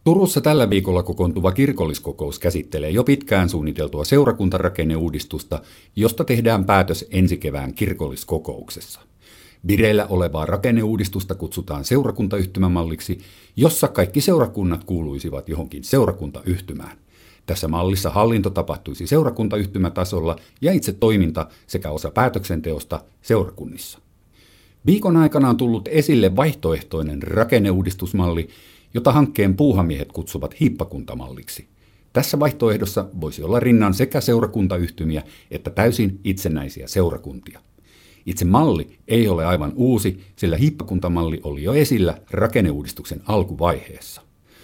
Turussa tällä viikolla kokoontuva kirkolliskokous käsittelee jo pitkään suunniteltua seurakuntarakenneuudistusta, josta tehdään päätös ensi kevään kirkolliskokouksessa. Vireillä olevaa rakenneuudistusta kutsutaan seurakuntayhtymämalliksi, jossa kaikki seurakunnat kuuluisivat johonkin seurakuntayhtymään. Tässä mallissa hallinto tapahtuisi seurakuntayhtymätasolla ja itse toiminta sekä osa päätöksenteosta seurakunnissa. Viikon aikana on tullut esille vaihtoehtoinen rakenneuudistusmalli, jota hankkeen puuhamiehet kutsuvat hiippakuntamalliksi. Tässä vaihtoehdossa voisi olla rinnan sekä seurakuntayhtymiä että täysin itsenäisiä seurakuntia. Itse malli ei ole aivan uusi, sillä hiippakuntamalli oli jo esillä rakenneuudistuksen alkuvaiheessa.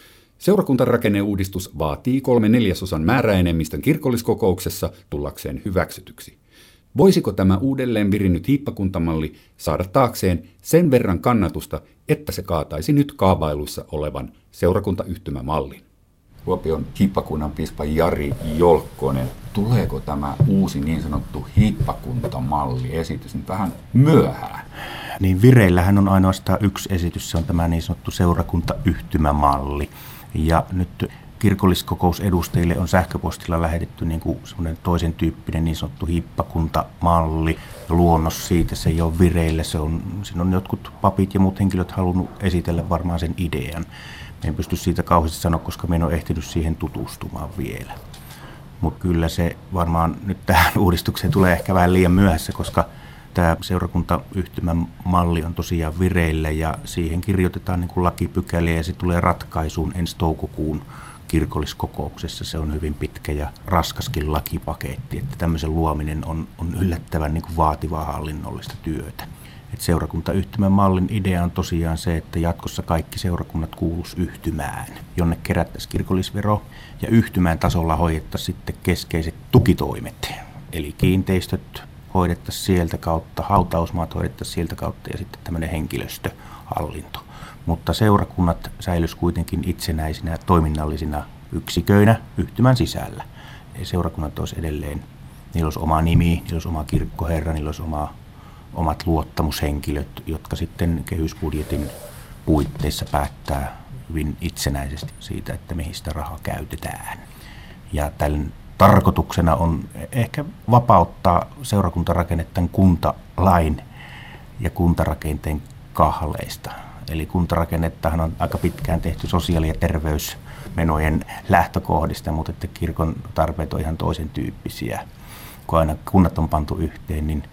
Seurakuntarakenneuudistus vaatii 3/4 määräenemmistön kirkolliskokouksessa tullakseen hyväksytyksi. Voisiko tämä uudelleen virinnyt hiippakuntamalli saada taakseen sen verran kannatusta, että se kaataisi nyt kaavailuissa olevan seurakuntayhtymämallin? Kuopion hiippakunnan piispa Jari Jolkkonen, tuleeko tämä uusi niin sanottu hiippakuntamalliesitys nyt vähän myöhään? Niin vireillähän on ainoastaan yksi esitys, se on tämä niin sanottu seurakuntayhtymämalli. Ja nyt kirkolliskokousedustajille on sähköpostilla lähetetty niin kuin semmoinen toisen tyyppinen niin sanottu hiippakuntamalli. Luonnos siitä, se ei ole vireillä, siinä on jotkut papit ja muut henkilöt halunnut esitellä varmaan sen idean. Me en pysty siitä kauheasti sanoa, koska me en ole ehtinyt siihen tutustumaan vielä. Mutta kyllä se varmaan nyt tähän uudistukseen tulee ehkä vähän liian myöhässä, koska tämä seurakuntayhtymän malli on tosiaan vireillä ja siihen kirjoitetaan niin kuin lakipykäliä ja se tulee ratkaisuun ensi toukokuun kirkolliskokouksessa. Se on hyvin pitkä ja raskaskin lakipaketti, että tämmöisen luominen on yllättävän niin kuin vaativaa hallinnollista työtä. Et seurakuntayhtymän mallin idea on tosiaan se, että jatkossa kaikki seurakunnat kuuluisi yhtymään, jonne kerättäisiin kirkollisvero ja yhtymään tasolla hoidettaisiin sitten keskeiset tukitoimet, eli kiinteistöt hoidettaisiin sieltä kautta, hautausmaat hoidettaisiin sieltä kautta ja sitten tämmöinen henkilöstöhallinto. Mutta seurakunnat säilyisivät kuitenkin itsenäisinä toiminnallisina yksiköinä yhtymän sisällä. Seurakunnat olisi edelleen, niillä olisi oma nimi, niillä olisi oma kirkkoherra, niillä olisi omat luottamushenkilöt, jotka sitten kehysbudjetin puitteissa päättää hyvin itsenäisesti siitä, että mihin sitä rahaa käytetään. Ja tämän tarkoituksena on ehkä vapauttaa seurakuntarakennetta kuntalain ja kuntarakenteen kahleista. Eli kuntarakennettahan on aika pitkään tehty sosiaali- ja terveysmenojen lähtökohdista, mutta että kirkon tarpeet on ihan toisen tyyppisiä. Kun aina kunnat on pantu yhteen, niin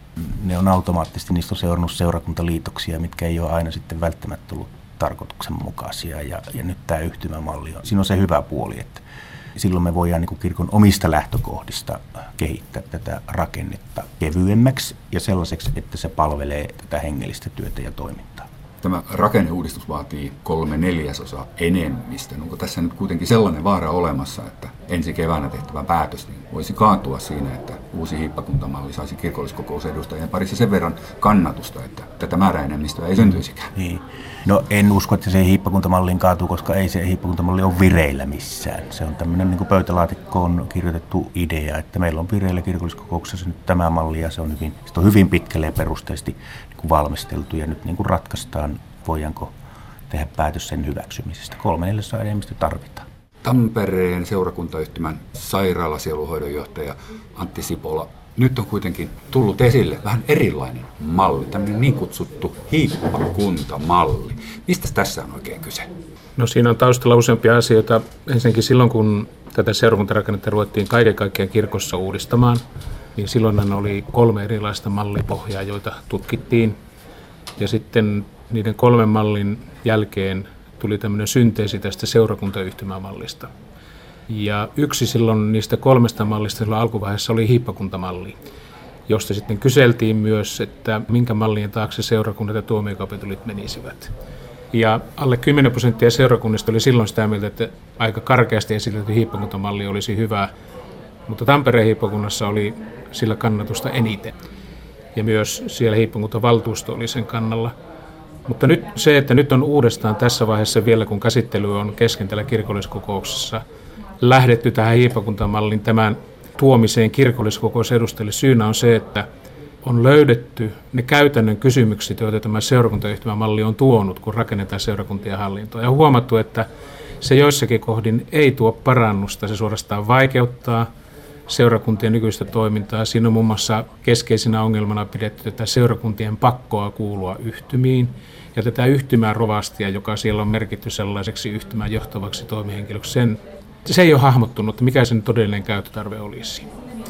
ne on automaattisesti, niistä on seurannut seurakuntaliitoksia, mitkä ei ole aina sitten välttämättä ollut tarkoituksenmukaisia. Ja nyt tämä yhtymämalli siinä on se hyvä puoli, että silloin me voidaan niin kuin kirkon omista lähtökohdista kehittää tätä rakennetta kevyemmäksi ja sellaiseksi, että se palvelee tätä hengellistä työtä ja toimintaa. Tämä rakenneuudistus vaatii 3/4 enemmistön. Onko tässä nyt kuitenkin sellainen vaara olemassa, että ensi keväänä tehtävä päätös niin voisi kaatua siinä, että uusi hiippakuntamalli saisi kirkolliskokousedustajien parissa sen verran kannatusta, että tätä määräenemmistöä ei syntyisikään? Niin. No en usko, että se hiippakuntamalliin kaatuu, koska ei se hiippakuntamalli ole vireillä missään. Se on tämmöinen niin kuin pöytälaatikkoon kirjoitettu idea, että meillä on vireillä kirkolliskokouksessa nyt tämä malli ja se on hyvin pitkälle ja perusteellisesti niin kuin valmisteltu ja nyt niin kuin ratkaistaan, voidaanko tehdä päätös sen hyväksymisestä. 3/4 enemmistö tarvitaan. Tampereen seurakuntayhtymän sairaalasieluhoidon johtaja Antti Sipola. Nyt on kuitenkin tullut esille vähän erilainen malli, tämmöinen niin kutsuttu hiippakuntamalli. Mistä tässä on oikein kyse? No siinä on taustalla useampia asioita. Ensinnäkin silloin, kun tätä seurakuntarakennetta ruvettiin kaiken kaikkiaan kirkossa uudistamaan, niin silloin oli 3 erilaista mallipohjaa, joita tutkittiin. Ja sitten niiden 3 mallin jälkeen tuli tämmöinen synteesi tästä seurakuntayhtymämallista. Ja yksi silloin niistä 3 mallista silloin alkuvaiheessa oli hiippakuntamalli, josta sitten kyseltiin myös, että minkä mallien taakse seurakunnat ja tuomiokapitulit menisivät. Ja alle 10% seurakunnista oli silloin sitä mieltä, että aika karkeasti esitetty hiippakuntamalli olisi hyvä, mutta Tampereen hiippakunnassa oli sillä kannatusta eniten. Ja myös siellä hiippakuntavaltuusto oli sen kannalla. Mutta nyt se, että nyt on uudestaan tässä vaiheessa vielä, kun käsittely on kesken täällä kirkolliskokouksessa, lähdetty tähän hiippakuntamallin tämän tuomiseen kirkolliskokousedustajille. Syynä on se, että on löydetty ne käytännön kysymykset, joita tämä seurakuntayhtymämalli on tuonut, kun rakennetaan seurakuntien hallintoa. Ja on huomattu, että se joissakin kohdin ei tuo parannusta, se suorastaan vaikeuttaa seurakuntien nykyistä toimintaa. Siinä on muun muassa keskeisenä ongelmana pidetty tätä seurakuntien pakkoa kuulua yhtymiin ja tätä yhtymän rovastia, joka siellä on merkitty sellaiseksi yhtymän johtavaksi toimihenkilöksi. Se ei ole hahmottunut, mikä sen todellinen käyttötarve olisi.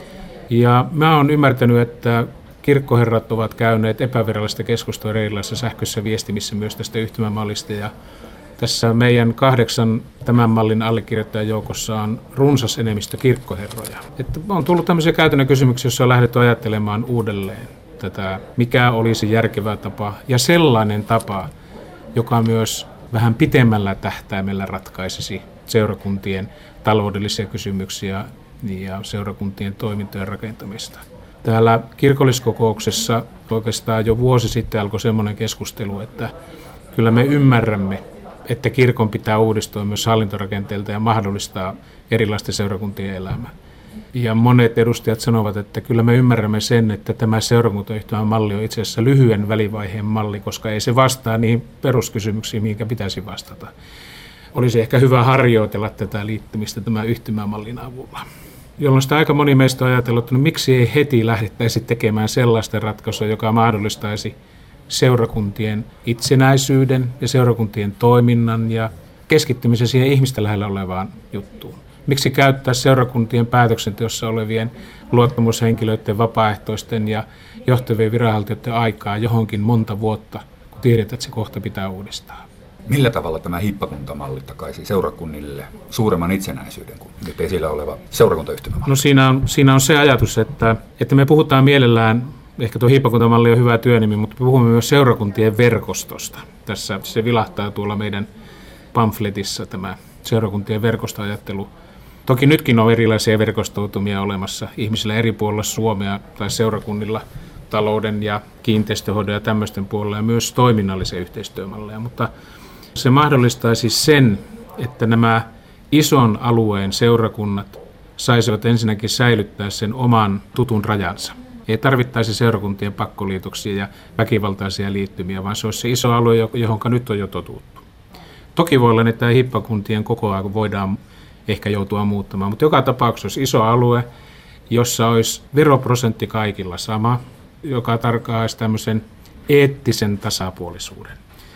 Ja mä oon ymmärtänyt, että kirkkoherrat ovat käyneet epävirallista keskustelua erilaisissa sähköisissä viestimissä myös tästä yhtymämallista. Ja tässä meidän 8 tämän mallin allekirjoittajan joukossa on runsas enemmistö kirkkoherroja. Että on tullut tämmöisiä käytännön kysymyksiä, joissa on lähdetty ajattelemaan uudelleen tätä, mikä olisi järkevä tapa ja sellainen tapa, joka myös vähän pitemmällä tähtäimellä ratkaisisi seurakuntien taloudellisia kysymyksiä ja seurakuntien toimintojen rakentamista. Täällä kirkolliskokouksessa oikeastaan jo vuosi sitten alkoi semmoinen keskustelu, että kyllä me ymmärrämme, että kirkon pitää uudistua myös hallintorakenteelta ja mahdollistaa erilaisten seurakuntien elämä. Ja monet edustajat sanovat, että kyllä me ymmärrämme sen, että tämä seurakuntayhtymän malli on itse asiassa lyhyen välivaiheen malli, koska ei se vastaa niihin peruskysymyksiin, mihinkä pitäisi vastata. Olisi ehkä hyvä harjoitella tätä liittymistä tämän yhtymämallin avulla. Jolloin sitä aika moni meistä on ajatellut, että miksi ei heti lähdettäisi tekemään sellaista ratkaisua, joka mahdollistaisi seurakuntien itsenäisyyden ja seurakuntien toiminnan ja keskittymisen siihen ihmistä lähellä olevaan juttuun. Miksi käyttää seurakuntien päätöksenteossa olevien luottamushenkilöiden, vapaaehtoisten ja johtavien viranhaltijoiden aikaa johonkin monta vuotta, kun tiedetään, että se kohta pitää uudistaa. Millä tavalla tämä hiippakuntamalli takaisi seurakunnille suuremman itsenäisyyden kuin nyt esillä oleva seurakuntayhtymämalli? No siinä on se ajatus, että me puhutaan mielellään, ehkä tuo hiippakuntamalli on hyvä työnimi, mutta me puhumme myös seurakuntien verkostosta. Tässä se vilahtaa tuolla meidän pamfletissa tämä seurakuntien verkostoajattelu. Toki nytkin on erilaisia verkostoutumia olemassa ihmisillä eri puolilla Suomea tai seurakunnilla talouden ja kiinteistöhoidon ja tämmöisten puolella ja myös toiminnallisia yhteistyömalleja, mutta se mahdollistaisi sen, että nämä ison alueen seurakunnat saisivat ensinnäkin säilyttää sen oman tutun rajansa. Ei tarvittaisi seurakuntien pakkoliitoksia ja väkivaltaisia liittymiä, vaan se olisi se iso alue, johon nyt on jo totuttu. Toki voi olla, että tämä hiippakuntien kokoa voidaan ehkä joutua muuttamaan, mutta joka tapauksessa olisi iso alue, jossa olisi veroprosentti kaikilla sama, joka tarkoittaisi tämmöisen eettisen tasapuolisuuden.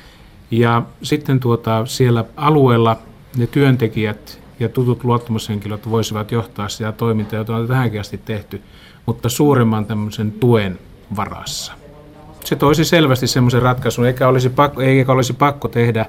Ja sitten siellä alueella ne työntekijät ja tutut luottamushenkilöt voisivat johtaa sitä toimintaa, jota on tähänkin asti tehty, mutta suuremman tämmöisen tuen varassa. Se toisi selvästi semmoisen ratkaisun, eikä olisi pakko tehdä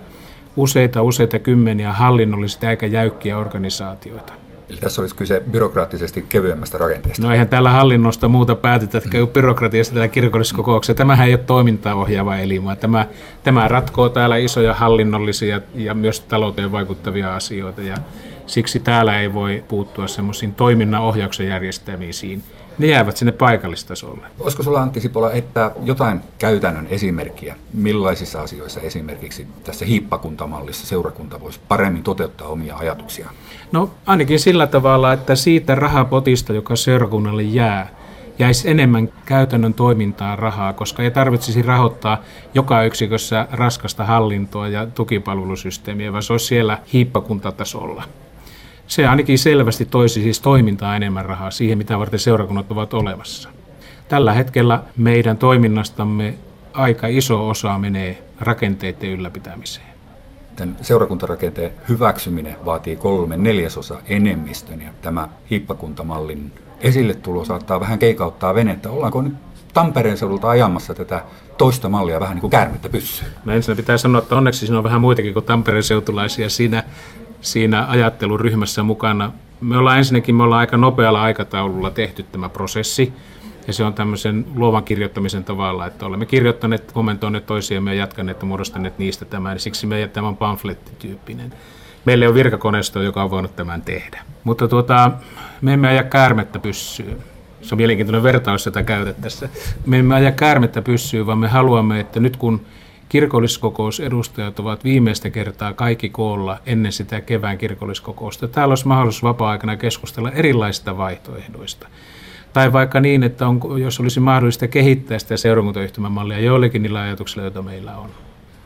useita kymmeniä hallinnollisia eikä jäykkiä organisaatioita. Eli tässä olisi kyse byrokraattisesti kevyemmästä rakenteesta. No eihän täällä hallinnosta muuta päätetä, että byrokratiasta täällä kirkolliskokouksessa. Tämähän ei ole toimintaa ohjaava elin, vaan tämä ratkoo täällä isoja hallinnollisia ja myös talouteen vaikuttavia asioita. Ja siksi täällä ei voi puuttua semmoisiin toiminnan ohjauksen järjestämisiin. Ne jäävät sinne paikallistasolle. Olisiko sulla, Antti Sipola, että jotain käytännön esimerkkiä, millaisissa asioissa esimerkiksi tässä hiippakuntamallissa seurakunta voisi paremmin toteuttaa omia ajatuksiaan? No ainakin sillä tavalla, että siitä rahapotista, joka seurakunnalle jäisi enemmän käytännön toimintaan rahaa, koska ei tarvitsisi rahoittaa joka yksikössä raskasta hallintoa ja tukipalvelusysteemiä, vaan se olisi siellä hiippakuntatasolla. Se ainakin selvästi toisi siis toimintaa enemmän rahaa siihen, mitä varten seurakunnat ovat olemassa. Tällä hetkellä meidän toiminnastamme aika iso osa menee rakenteiden ylläpitämiseen. Tämän seurakuntarakenteen hyväksyminen vaatii 3/4 enemmistön ja tämä hiippakuntamallin esille tulo saattaa vähän keikauttaa venettä. Ollaanko nyt Tampereen seudulta ajamassa tätä toista mallia vähän niin kuin käärmettä pyssyyn? No ensin pitää sanoa, että onneksi siinä on vähän muitakin kuin Tampereen seutulaisia siinä ajatteluryhmässä mukana. Me ollaan aika nopealla aikataululla tehty tämä prosessi, ja se on tämmöisen luovan kirjoittamisen tavalla, että olemme kirjoittaneet, kommentoineet toisiamme ja jatkaneet ja muodostaneet niistä tämän, ja siksi tämä on pamflettityyppinen. Meillä on virkakoneisto, joka on voinut tämän tehdä. Mutta me emme aja käärmettä pyssyyn. Se on mielenkiintoinen vertaus, jota käytettäessä. Me emme aja käärmettä pyssyyn, vaan me haluamme, että nyt kun kirkolliskokousedustajat ovat viimeistä kertaa kaikki koolla ennen sitä kevään kirkolliskokousta, täällä olisi mahdollisuus vapaa-aikana keskustella erilaisista vaihtoehdoista. Tai vaikka niin, että jos olisi mahdollista kehittää sitä seurakuntayhtymämallia joillekin niillä ajatuksilla, joita meillä on.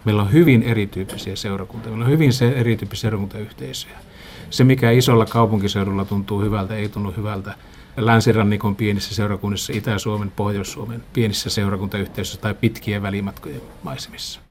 Meillä on hyvin erityyppisiä seurakuntia, meillä on hyvin erityyppisiä seurakuntayhteisöjä. Se, mikä isolla kaupunkiseudulla tuntuu hyvältä, ei tunnu hyvältä länsirannikon pienissä seurakunnissa, Itä-Suomen, Pohjois-Suomen pienissä seurakuntayhteisöissä tai pitkien välimatkojen maisemissa.